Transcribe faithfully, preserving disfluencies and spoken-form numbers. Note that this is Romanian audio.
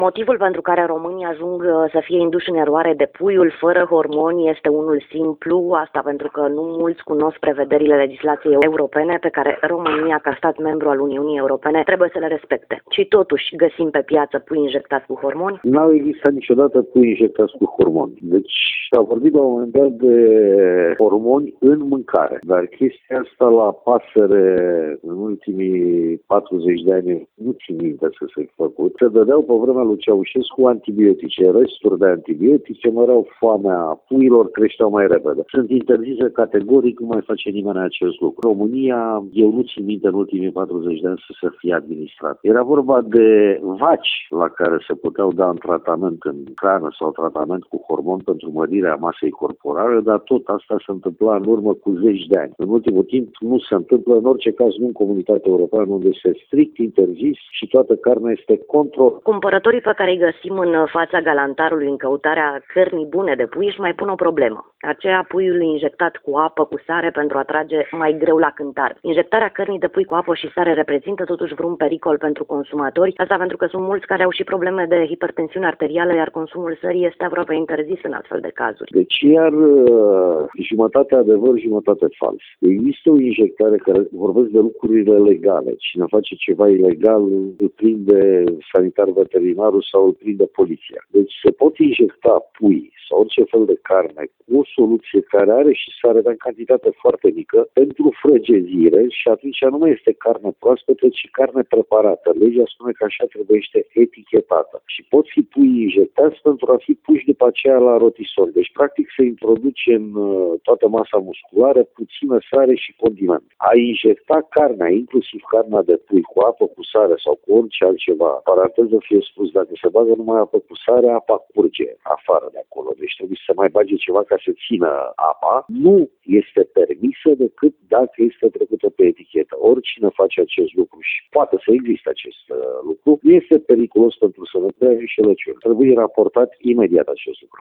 Motivul pentru care românii ajung să fie induși în eroare de puiul fără hormoni este unul simplu, asta pentru că nu mulți cunosc prevederile legislației europene pe care România, ca stat membru al Uniunii Europene, trebuie să le respecte. Și totuși găsim pe piață pui injectați cu hormoni? N-au existat niciodată pui injectați cu hormoni. Deci s-a vorbit la un moment dat de hormoni în mâncare, dar chestia asta la pasăre în ultimii patruzeci de ani nu țin minte să se făcut. Se dădeau pe vremea lui Ceaușescu antibiotice, resturi de antibiotice, măreau foamea puiilor, creșteau mai repede. Sunt interzise categoric, nu mai face nimeni acest lucru. România, eu nu țin minte în ultimii patruzeci de ani să se fie administrat. Era vorba de vaci la care se puteau da în tratament în hrană sau tratament cu hormon pentru mărirea masei corporale, dar tot asta se întâmpla în urmă cu zeci de ani. În ultimul timp nu se întâmplă, în orice caz nu în Comunitatea Europeană, unde este strict interzis și toată carnea este control. Cumpărătorii pe care îi găsim în fața galantarului în căutarea cărnii bune de pui își mai pun o problemă. Aceea puiului injectat cu apă, cu sare pentru a trage mai greu la cântar. Injectarea cărnii de pui cu apă și sare reprezintă totuși vreun pericol pentru consumatori, asta pentru că sunt mulți care au și probleme de hipertensiune arterială, iar consumul sării este aproape interzis în astfel de cazuri. Deci iar jumătate adevăr, jumătate fals. Există o injectare care vorbesc de lucrurile legale. Cine face ceva ilegal îl prinde sanitar veterinarul sau îl prinde poliția. Deci se pot injecta pui sau orice fel de carne cu o soluție care are și sare, dar în cantitate foarte mică, pentru frăgezire și atunci nu mai este carne proaspătă, ci carne preparată. Legea spune că așa trebuiește etichetată. Și pot fi pui injectați pentru a fi puși după aceea la rotisol. Deci, practic, se introduce în toată masa musculară puțină sare și condiment. A injecta carnea, inclusiv carnea de pui, cu apă, cu sare sau cu orice altceva, paranteză fie spus, dacă se bagă numai apă cu sare, apa curge afară de acolo. Deci trebuie să mai bage ceva ca să țină apa. Nu este permisă decât dacă este trecută pe etichetă. Oricine face acest lucru și poate să existe acest lucru, nu este periculos pentru sănătatea și înșelăciune. Trebuie raportat imediat acest lucru.